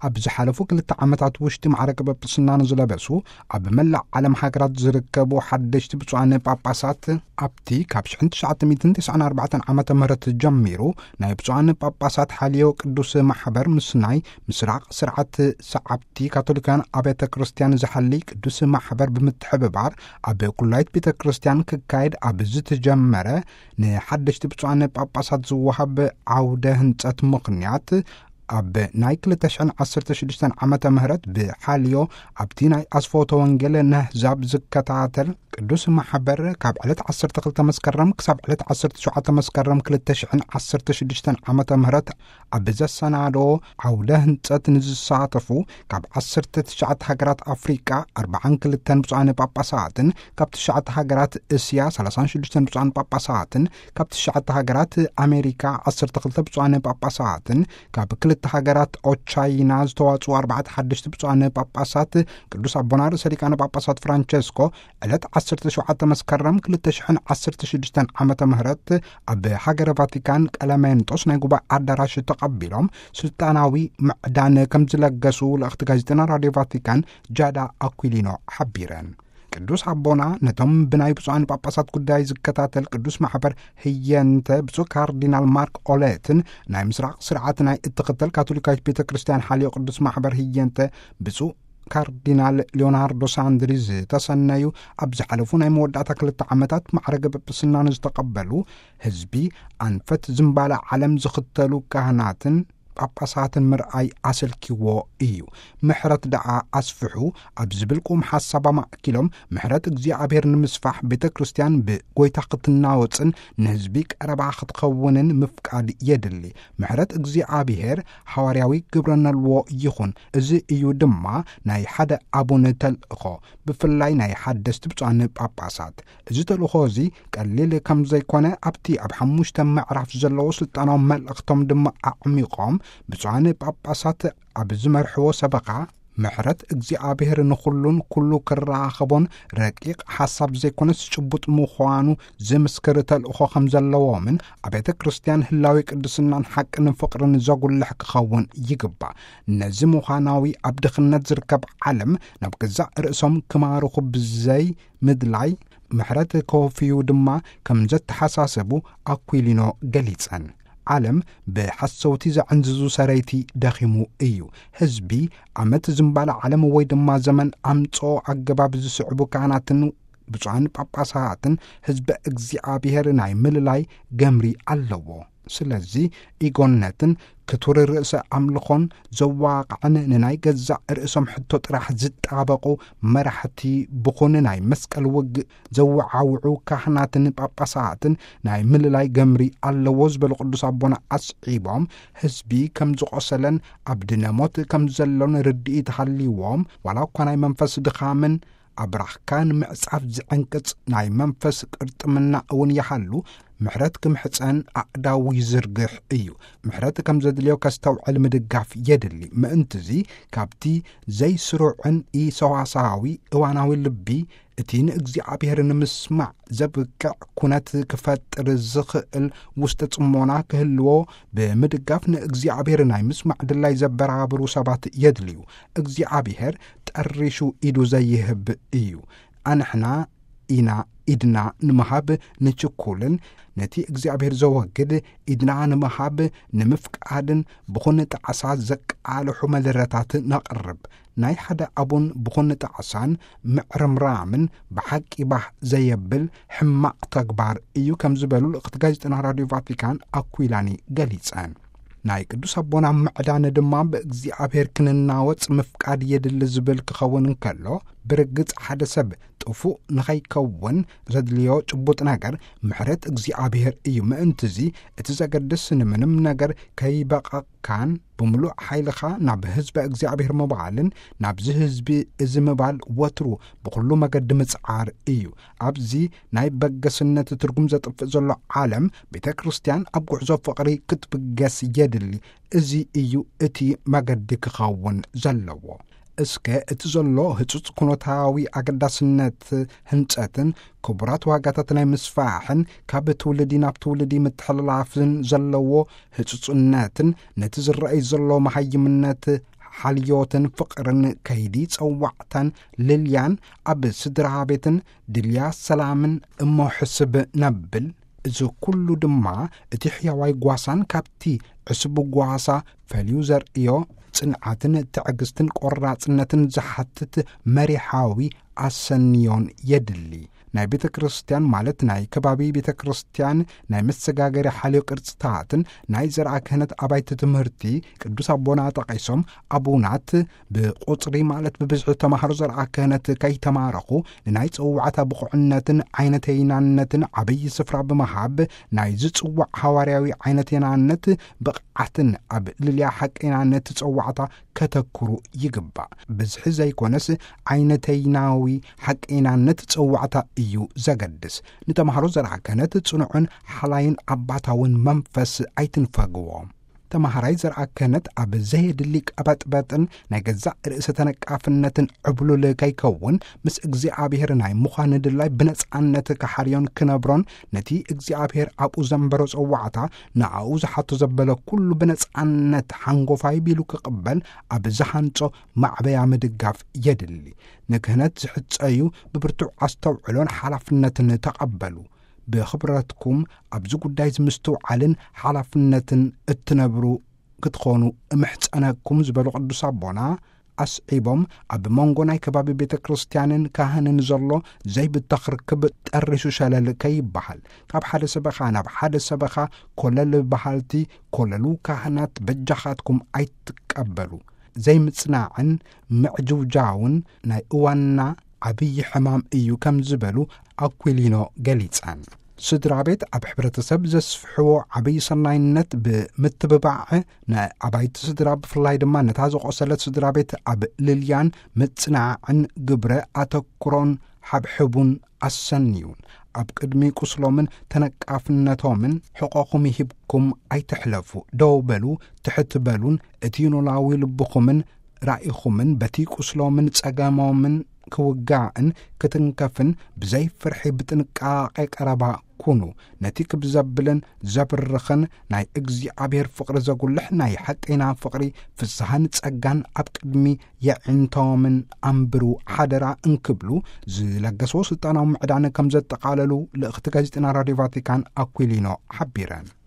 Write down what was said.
ኣብ ዝሓለፉ 2 ዓመታት ውሽጢ ማዕረገ ጵጵስና ንዝለበሱ ኣብ መላእ ዓለም ሃገራት ዝርከቡ ሓደሽቲ ብፁዓን ጳጳሳት ኣብቲ ካብ 1994 ዓመተ ምህረት ጀሚሩ ናይ ብፁዓን ጳጳሳት ሓልዮ ቅዱስ ማሕበር ምስናይ ምስራቅ ስርዓት ሰዓብቲ ካቶሊካን አብያተ ክርስቲያን ዝሓሊ ቅዱስ ማሕበር ብምትሕብባር ኣብ ኩላይት ቤተ ክርስቲያን ክካየድ ኣብ ዝተጀመረ ንሓደሽቲ ብፁዓን ጳጳሳት ዝወሃብ ዓውደ ህንጸት ምኽንያት ኣብ ናይ 2016 ዓመተ ምህረት ብሓልዮ ኣብቲ ናይ ኣስፎቶ ወንጌል ነህዛብ ዝከታተል ቅዱስ ማሕበር ካብ ዕለት 12 መስከረም ክሳብ ዕለት 17 መስከረም 2016 ዓመተ ምህረት ኣብ ዘሰናዶ ዓውደ ህንጸት ንዝሳተፉ ካብ 19 ሃገራት አፍሪካ 42 ብፁዓን ጳጳሳትን ካብ 9 ሃገራት እስያ 36 ብፁዓን ጳጳሳትን ካብ 9 ሃገራት አሜሪካ 12 ብፁዓን ጳጳሳትን ካብ ሃገራት ኦቻይና ዝተዋጽኡ 4 ሓደሽቲ ብፁዓን ጳጳሳት ቅዱስ አቦና ርእሰ ሊቃነ ጳጳሳት ፍራንቸስኮ ዕለት 17 መስከረም 2016 ዓመተ ምህረት ኣብ ሃገረ ቫቲካን ቀለሜንጦስ ናይ ጉባኤ አዳራሽ ተቐቢሎም ስልጣናዊ ምዕዳን ከም ዝለገሱ ለእኽቲ ጋዜጠና ራድዮ ቫቲካን ጃዳ አኩሊኖ ሓቢረን። ቅዱስ አቦና ነቶም ብናይ ብፁዓን ጳጳሳት ጉዳይ ዝከታተል ቅዱስ ማሕበር ህየንተ ብፁዕ ካርዲናል ማርክ ኦሌትን ናይ ምስራቅ ስርዓት ናይ እትኽተል ካቶሊካዊት ቤተ ክርስቲያን ሓልዮ ቅዱስ ማሕበር ህየንተ ብፁዕ ካርዲናል ሊዮናርዶ ሳንድሪዝ ተሰነዩ ኣብ ዝሓለፉ ናይ መወዳእታ 2 ዓመታት ማዕረገ ጵጵስና ዝተቐበሉ ህዝቢ ኣንፈት ዝምባለ ዓለም ዝኽተሉ ካህናትን ጳጳሳትን ምርአይ አሰልኪዎ እዩ። ምሕረት ደዓ አስፍሑ ኣብ ዝብልቁም ሓሳባ ማእኪሎም ምሕረት እግዚአብሔር ንምስፋሕ ቤተ ክርስቲያን ብጎይታ ክትናወፅን ንህዝቢ ቀረባ ክትኸውንን ምፍቃድ የድሊ። ምሕረት እግዚአብሔር ሐዋርያዊ ግብረነልዎ ይኹን። እዚ እዩ ድማ ናይ ሓደ አቡነ ተልእኾ ብፍላይ ናይ ሓደስቲ ብፁዓን ጳጳሳት። እዚ ተልእኾ እዚ ቀሊል ከም ዘይኮነ ኣብቲ ኣብ 5 ምዕራፍ ዘለዎ ስልጣናዊ መልእኽቶም ድማ ኣዕሚቖም ብፁዓን ጳጳሳት ኣብ ዝመርሕዎ ሰበኻ ምሕረት እግዚአብሔር ንኹሉን ኩሉ ክራኸቦን ረቂቕ ሓሳብ ዘይኮነስ ጭቡጥ ምዃኑ ዝምስክር ተልእኾ ከም ዘለዎምን አብያተ ክርስቲያን ህላዊ ቅድስናን ሓቅን ፍቕርን ዘጉልሕ ክኸውን ይግባእ። ነዚ ምዃናዊ ኣብ ድኽነት ዝርከብ ዓለም ናብ ገዛእ ርእሶም ክማርኹ ብዘይ ምድላይ ምሕረት ከወፍዩ ድማ ከም ዘተሓሳሰቡ አኩሊኖ ገሊጸን። ዓለም ብሓሰውቲ ዘዕንዝዙ ሰረይቲ ደኺሙ እዩ። ህዝቢ ዓመት ዝምባለ ዓለም ወይ ድማ ዘመን ኣምጾ ኣገባብ ዝስዕቡ ካህናትን ብፁዓን ጳጳሳትን ህዝቢ እግዚአብሔር ናይ ምልላይ ገምሪ ኣለዎ። ስለዚ ኢጎነትን ክቱር ርእሰ ኣምልኾን ዘዋቕዕን ንናይ ገዛእ ርእሶም ሕቶ ጥራሕ ዝጣበቑ መራሕቲ ብኹን ናይ መስቀል ውግእ ዘወዓውዑ ካህናትን ጳጳሳትን ናይ ምልላይ ገምሪ ኣለዎ ዝበሉ ቅዱስ አቦና ኣስዒቦም ህዝቢ ከም ዝቆሰለን ኣብ ድነሞት ከም ዘሎን ርድኢት ሃልይዎም ዋላ እኳ ናይ መንፈስ ድኻምን ኣብራኽካን ምዕጻፍ ዝዕንቅጽ ናይ መንፈስ ቅርጥምና እውን ይሃሉ ምሕረት ክምሕፀን ኣእዳው ይዝርግሕ እዩ። ምሕረት ከም ዘድልዮ ከስተውዕል ምድጋፍ የድሊ። ምእንቲ እዚ ካብቲ ዘይስሩዕን ኢሰዋሳዊ እዋናዊ ልቢ እቲ ንእግዚአብሔር ንምስማዕ ዘብቅዕ ኩነት ክፈጥር ዝኽእል ውስጢ ጽሞና ክህልዎ ብምድጋፍ ንእግዚአብሔር ናይ ምስማዕ ድላይ ዘበራብሩ ሰባት የድልዩ። እግዚአብሔር ጠሪሹ ኢዱ ዘይህብ እዩ። ኣንሕና ኢና ኢድና ንምሃብ ንችኩልን ነቲ እግዚአብሔር ዘወግድ ኢድና ንምሃብ ንምፍቃድን ብኹን ጣዓሳ ዘቃልሑ መለረታት ነቕርብ። ናይ ሓደ አቡን ብኹን ጣዓሳን ምዕርምራምን ብሓቂ ባህ ዘየብል ሕማቕ ተግባር እዩ ከም ዝበሉ ለእኽቲ ጋዜጠና ራድዮ ቫቲካን አኩላኒ ገሊጸን። ናይ ቅዱስ አቦና ምዕዳን ድማ ብእግዚአብሔር ክንናወፅ ምፍቃድ የድሊ ዝብል ክኸውን እንከሎ ብርግጽ ሓደ ሰብ ጥፉእ ንኸይከውን ዘድልዮ ጭቡጥ ነገር ምሕረት እግዚአብሔር እዩ። ምእንቲ እዚ እቲ ዘገድስ ንምንም ነገር ከይበቐካን ብምሉእ ሓይልኻ ናብ ህዝቢ እግዚአብሔር ምባልን ናብዚ ህዝቢ እዚ ምባል ወትሩ ብኩሉ መገዲ ምጽዓር እዩ። ኣብዚ ናይ በገስነት ትርጉም ዘጥፍእ ዘሎ ዓለም ቤተ ክርስቲያን ኣብ ጉዕዞ ፍቕሪ ክትብገስ የድሊ። እዚ እዩ እቲ መገዲ ክኸውን ዘለዎ። እስከ እቲ ዘሎ ህጹጽ ኩነታዊ ኣገዳስነት ህንጸትን ክቡራት ዋጋታት ናይ ምስፋሕን ካብ ትውልዲ ናብ ትውልዲ ምትሕልላፍን ዘለዎ ህጹጽነትን ነቲ ዝረአይ ዘሎ መሃይምነት ሓልዮትን ፍቕርን ከይዲ ፀዋዕታን ልልያን ኣብ ስድራ ቤትን ድልያ ሰላምን እሞሕስብ ነብል እዚ ኩሉ ድማ እቲ ሕያዋይ ጓሳን ካብቲ ዕስቡ ጓሳ ፈልዩ ዘርእዮ ጽንዓትን ትዕግስትን ቆራጽነትን ዝሓትት መሪሓዊ ኣሰንዮን የድሊ ናይ ቤተ ክርስቲያን ማለት ናይ ከባቢ ቤተ ክርስቲያን ናይ መሰጋገሪ ሓልዮ ቅርጽታትን ናይ ዘርዓ ክህነት ኣባይቲ ትምህርቲ ቅዱስ ኣቦና ጠቒሶም ኣቡናት ብቁጽሪ ማለት ብብዝሒ ተማሃሮ ዘርዓ ክህነት ከይተማረኹ ንናይ ጽዋዕታ ብቑዕነትን ዓይነተይናነትን ዓብይ ስፍራ ብምሃብ ናይ ዝጽዋዕ ሃዋርያዊ ዓይነተይናነት ብቕዓትን ኣብ ልልያ ሓቀይናነት ጽዋዕታ ከተክሩ ይግባእ ብዝሒ ዘይኮነስ ዓይነተይናዊ ሓቀይናነት ጽዋዕታ እዩ ዘገድስ ንተማሃሮ ዘርዓ ክህነት ጽኑዕን ሓላይን ኣባታውን መንፈስ ኣይትንፈግዎም ተማሃራይ ዘርዓ ክህነት ኣብ ዘየድሊ ቀበጥበጥን ናይ ገዛእ ርእሰ ተነቃፍነትን ዕብሉል ከይከውን ምስ እግዚኣብሔር ናይ ምዃን ድላይ ብነጻነት ክሓርዮን ክነብሮን ነቲ እግዚኣብሔር ኣብኡ ዘንበሮ ጽዋዕታ ንዓኡ ዝሓቶ ዘበለ ኩሉ ብነጻነት ሓንጎፋይ ቢሉ ክቕበል ኣብ ዝሃንጾ ማዕበያ ምድጋፍ የድሊ ንክህነት ዝሕፀዩ ብብርቱዕ ኣስተውዕሎን ሓላፍነትን ተቐበሉ ብኽብረትኩም ኣብዚ ጉዳይ ዝምስተውዓልን ሓላፍነትን እትነብሩ ክትኾኑ እምሕፀነኩም ዝበሉ ቅዱስ ኣቦና ኣስዒቦም ኣብ መንጎ ናይ ከባቢ ቤተ ክርስቲያንን ካህንን ዘሎ ዘይብተኽርክብ ጠሪሱ ሸለል ከይበሃል ካብ ሓደ ሰበኻ ናብ ሓደ ሰበኻ ኮለል ባህልቲ ኮለሉ ካህናት በጃኻትኩም ኣይትቀበሉ ዘይምጽናዕን ምዕጅውጃውን ናይ እዋንና ዓብይ ሕማም እዩ ከም ዝበሉ ኣኩሊኖ ገሊጸን ስድራ ቤት ኣብ ሕብረተሰብ ዘስፍሕዎ ዓብይ ሰናይነት ብምትብባዕ ንኣባይቲ ስድራ ብፍላይ ድማ ነታ ዝቆሰለት ስድራ ቤት ኣብ ልልያን ምጽናዕን ግብረ ኣተኩሮን ሓብሕቡን ኣሰንዩን ኣብ ቅድሚ ቁስሎምን ተነቃፍነቶምን ሕቆኹም ይሂብኩም ኣይትሕለፉ ደው በሉ ትሕት በሉን እቲ ኖላዊ ልብኹምን ራእይኹምን በቲ ቁስሎምን ጸገሞምን ክውጋዕን ክትንከፍን ብዘይ ፍርሒ ብጥንቃቄ ቀረባ ኩኑ ነቲ ክብዘብልን ዘብርኽን ናይ እግዚኣብሔር ፍቕሪ ዘጉልሕ ናይ ሓቀና ፍቕሪ ፍስሓን ጸጋን ኣብ ቅድሚ የዕንቶምን ኣንብሩ ሓደራ እንክብሉ ዝለገስዎ ስልጣናዊ ምዕዳን ከም ዘጠቃለሉ ልእኽቲ ጋዜጠና ራድዮ ቫቲካን ኣኩሊኖ ሓቢረን